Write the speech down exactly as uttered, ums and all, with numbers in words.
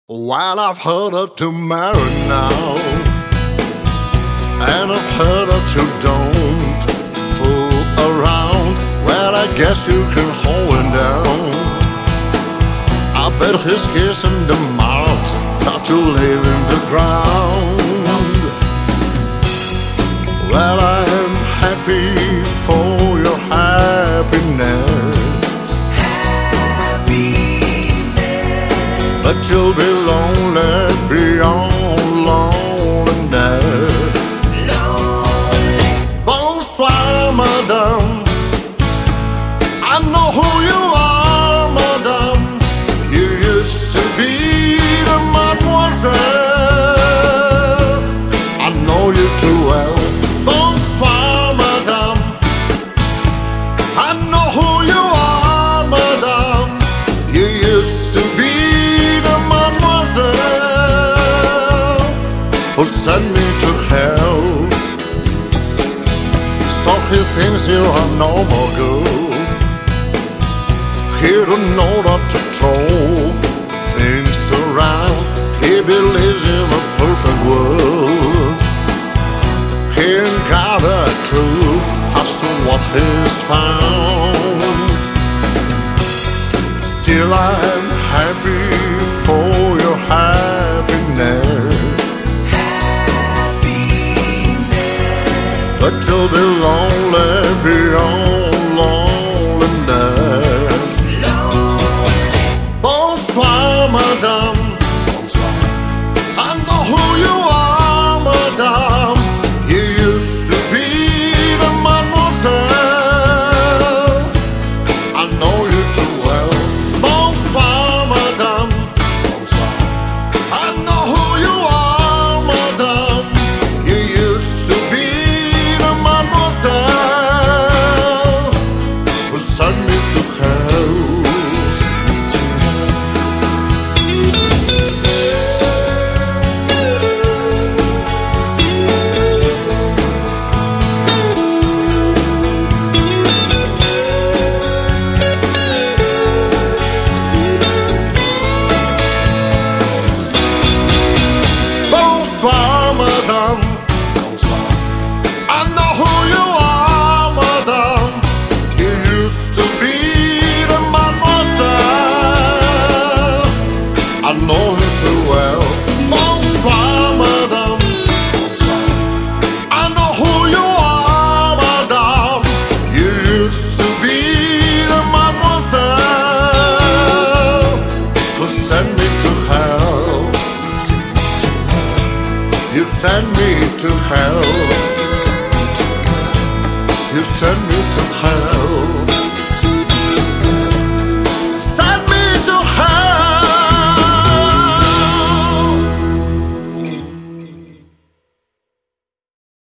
Well, I've heard her to marry now, and I've heard her to don't fool around. Well, I guess you can hold him down. I bet his kissing the marks not to live in the ground. Well, I am happy for your happiness, happiness. but you'll be lonely beyond loneliness. Lonely. Bonsoir, madame, I know who you are, madame. You used to be the mademoiselle. I know you too well. Bonsoir, madame, I know who you are, madame. You used to be the mademoiselle who sent me to hell. So he thinks you are no more good. He don't know not to throw things around. He believes in a perfect world. He ain't got a clue as to what he's found. Still I'm happy for your happiness, Happiness. but you'll be lonely beyond loneliness. Lonely. Bonsoir, madame, I know who you are, madame. You used to be the mademoiselle. I know you too well. Bonsoir, madame, I know who you are, madame. You used to be the mademoiselle who sent me to hell. Bonsoir, madame, I know who you are, madame. You used to be the mademoiselle. I know you too well. Bonsoir, madame, I know who you are, madame. You used to be the mademoiselle who sent me to hell. You send me to hell. You send me to hell.